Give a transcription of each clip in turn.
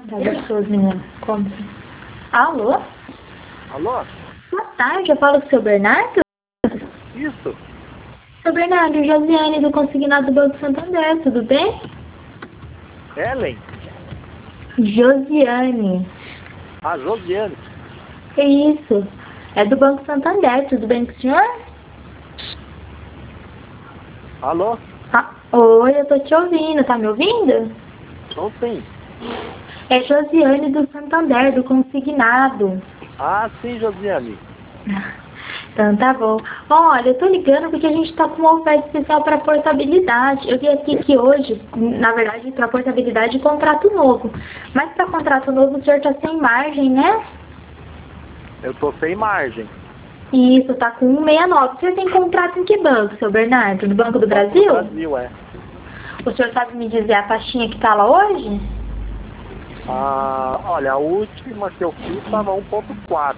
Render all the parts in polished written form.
Tá gostoso, menino. Como? Alô? Alô? Boa tarde, eu falo com o seu Bernardo? Isso? Seu Bernardo, Josiane do Consignado do Banco Santander, tudo bem? Ellen? Josiane. Ah, Josiane. Que isso? É do Banco Santander, tudo bem com o senhor? Alô? Ah, oi, eu tô te ouvindo, tá me ouvindo? Não tem. É Josiane do Santander, do Consignado. Ah, sim, Josiane. Então tá bom. Olha, eu tô ligando porque a gente tá com uma oferta especial para portabilidade. Eu vi aqui que hoje, na verdade, para portabilidade e contrato novo. Mas para contrato novo o senhor tá sem margem, né? Eu tô sem margem. Isso, tá com 169. O senhor tem contrato em que banco, seu Bernardo? No Banco do Brasil? No Brasil, é. O senhor sabe me dizer a taxinha que tá lá hoje? Ah, olha, a última que eu fiz tava 1.4.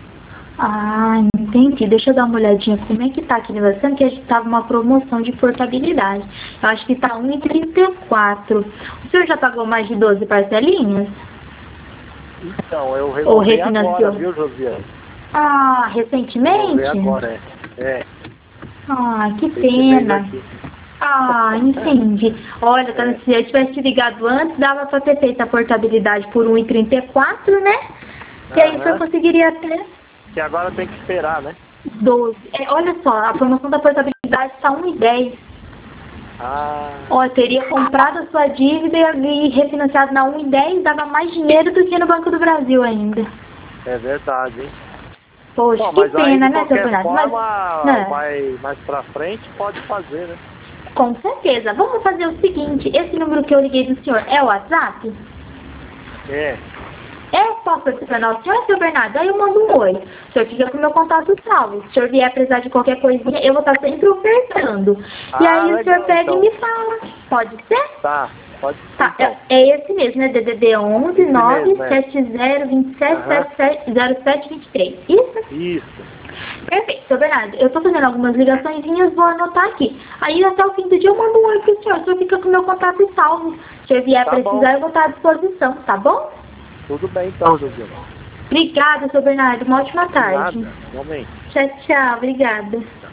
Ah, entendi. Deixa eu dar uma olhadinha como é que tá aqui no Brasil, que a gente tava uma promoção de portabilidade. Eu acho que tá 1,34. O senhor já pagou mais de 12 parcelinhas? Então, eu Ou resolvi agora, refinanciou? viu, Josiane? Ah, recentemente? Resolvi agora, é. Ah, que Esse mês pena. aqui. Ah, entendi. Olha, tá, se eu tivesse te ligado antes, dava pra ter feito a portabilidade por 1,34, né? E aí o senhor Aham. conseguiria ter Que agora tem que esperar, né? 12. É, olha só, a promoção da portabilidade tá 1,10. Ah, Ó, teria comprado a sua dívida e refinanciado na 1,10, dava mais dinheiro do que no Banco do Brasil ainda. é verdade, hein? Poxa, Bom, que mas aí pena, de né, seu qualquer Bernardo? Mas, forma, né, mais pra frente pode fazer, né? com certeza. Vamos fazer o seguinte, esse número que eu liguei do senhor é o WhatsApp? É. Posso adicionar o senhor, seu Bernardo? Aí eu mando um oi. O senhor fica com o meu contato salvo. Se o senhor vier precisar de qualquer coisinha, eu vou estar sempre ofertando. E Ah, aí o senhor legal, pega e então. me fala. Pode ser? Tá, pode ser Tá, então. é esse mesmo, né? DDD 11 Esse mesmo, é. 97027 Aham. 0723. Isso? Isso. Perfeito, seu Bernardo. Eu tô fazendo algumas ligaçõezinhas, vou anotar aqui. Aí até o fim do dia eu mando um oi pro senhor. O senhor fica com o meu contato salvo. Se o senhor vier Tá bom. precisar, eu vou estar à disposição, tá bom? Tudo bem então, Josiane. Obrigada, seu Bernardo. Uma ótima tarde. Nada, realmente. Tchau, tchau. Obrigada.